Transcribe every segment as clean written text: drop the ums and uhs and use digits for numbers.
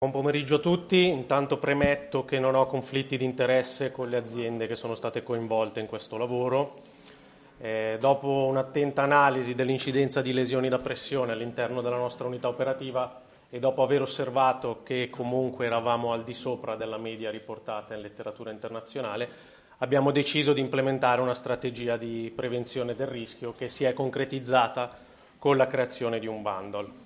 Buon pomeriggio a tutti, intanto premetto che non ho conflitti di interesse con le aziende che sono state coinvolte in questo lavoro. Dopo un'attenta analisi dell'incidenza di lesioni da pressione all'interno della nostra unità operativa e dopo aver osservato che comunque eravamo al di sopra della media riportata in letteratura internazionale, abbiamo deciso di implementare una strategia di prevenzione del rischio che si è concretizzata con la creazione di un bundle.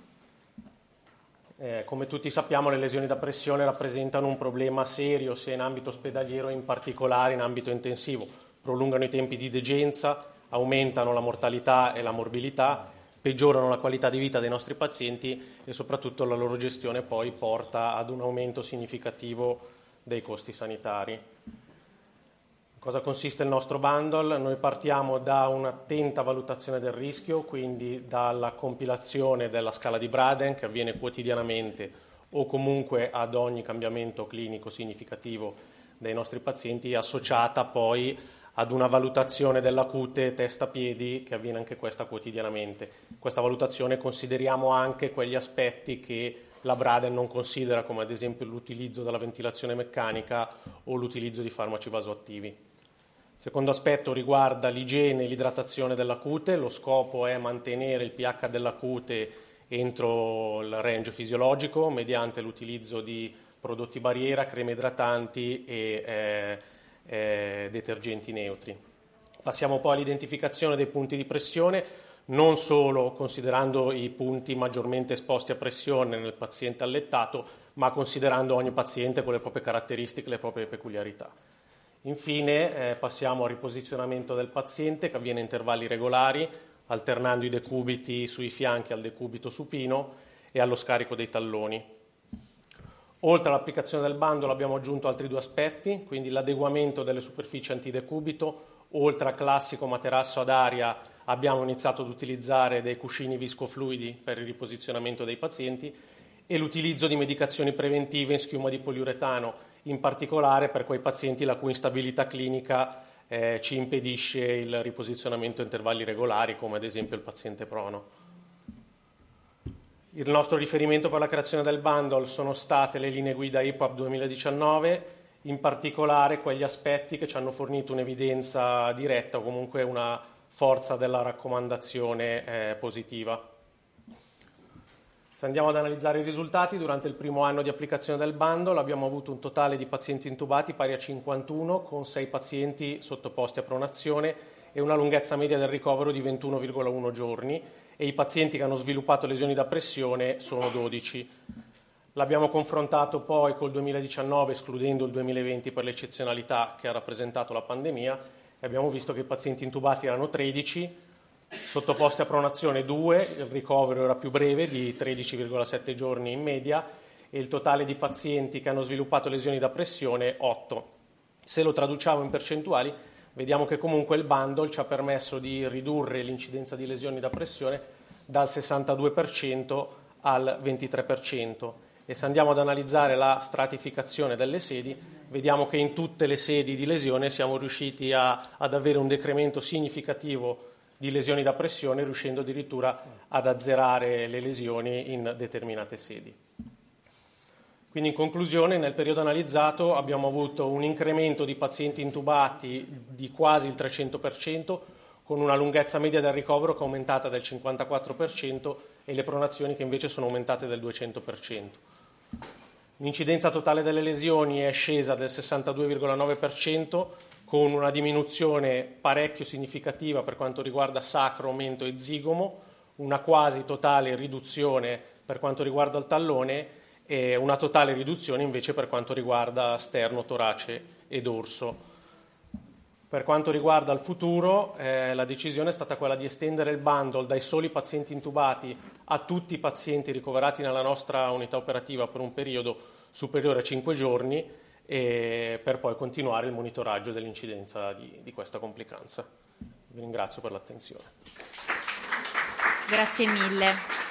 Come tutti sappiamo, le lesioni da pressione rappresentano un problema serio sia in ambito ospedaliero e in particolare in ambito intensivo. Prolungano i tempi di degenza, aumentano la mortalità e la morbilità, peggiorano la qualità di vita dei nostri pazienti e soprattutto la loro gestione poi porta ad un aumento significativo dei costi sanitari. Cosa consiste il nostro bundle? Noi partiamo da un'attenta valutazione del rischio, quindi dalla compilazione della scala di Braden che avviene quotidianamente o comunque ad ogni cambiamento clinico significativo dei nostri pazienti, associata poi ad una valutazione dell'acute testa-piedi che avviene anche questa quotidianamente. In questa valutazione consideriamo anche quegli aspetti che la Braden non considera, come ad esempio l'utilizzo della ventilazione meccanica o l'utilizzo di farmaci vasoattivi. Il secondo aspetto riguarda l'igiene e l'idratazione dell'acute. Lo scopo è mantenere il pH dell'acute entro il range fisiologico mediante l'utilizzo di prodotti barriera, creme idratanti e detergenti neutri. Passiamo poi all'identificazione dei punti di pressione, non solo considerando i punti maggiormente esposti a pressione nel paziente allettato, ma considerando ogni paziente con le proprie caratteristiche e le proprie peculiarità. Infine passiamo al riposizionamento del paziente che avviene a intervalli regolari, alternando i decubiti sui fianchi al decubito supino e allo scarico dei talloni. Oltre all'applicazione del bundle abbiamo aggiunto altri due aspetti, quindi l'adeguamento delle superfici antidecubito. Oltre al classico materasso ad aria abbiamo iniziato ad utilizzare dei cuscini viscofluidi per il riposizionamento dei pazienti e l'utilizzo di medicazioni preventive in schiuma di poliuretano, in particolare per quei pazienti la cui instabilità clinica ci impedisce il riposizionamento a intervalli regolari, come ad esempio il paziente prono. Il nostro riferimento per la creazione del bundle sono state le linee guida IPAP 2019, in particolare quegli aspetti che ci hanno fornito un'evidenza diretta o comunque una forza della raccomandazione positiva. Se andiamo ad analizzare i risultati, durante il primo anno di applicazione del bundle abbiamo avuto un totale di pazienti intubati pari a 51, con 6 pazienti sottoposti a pronazione e una lunghezza media del ricovero di 21,1 giorni e i pazienti che hanno sviluppato lesioni da pressione sono 12. L'abbiamo confrontato poi col 2019, escludendo il 2020 per l'eccezionalità che ha rappresentato la pandemia, e abbiamo visto che i pazienti intubati erano 13, sottoposti a pronazione 2, il ricovero era più breve di 13,7 giorni in media e il totale di pazienti che hanno sviluppato lesioni da pressione 8. Se lo traduciamo in percentuali vediamo che comunque il bundle ci ha permesso di ridurre l'incidenza di lesioni da pressione dal 62% al 23%. E se andiamo ad analizzare la stratificazione delle sedi, vediamo che in tutte le sedi di lesione siamo riusciti ad avere un decremento significativo di lesioni da pressione, riuscendo addirittura ad azzerare le lesioni in determinate sedi. Quindi in conclusione, nel periodo analizzato abbiamo avuto un incremento di pazienti intubati di quasi il 300%, con una lunghezza media del ricovero che è aumentata del 54% e le pronazioni che invece sono aumentate del 200%. L'incidenza totale delle lesioni è scesa del 62,9%, con una diminuzione parecchio significativa per quanto riguarda sacro, mento e zigomo, una quasi totale riduzione per quanto riguarda il tallone e una totale riduzione invece per quanto riguarda sterno, torace e dorso. Per quanto riguarda il futuro, la decisione è stata quella di estendere il bundle dai soli pazienti intubati a tutti i pazienti ricoverati nella nostra unità operativa per un periodo superiore a 5 giorni e per poi continuare il monitoraggio dell'incidenza di questa complicanza. Vi ringrazio per l'attenzione. Grazie mille.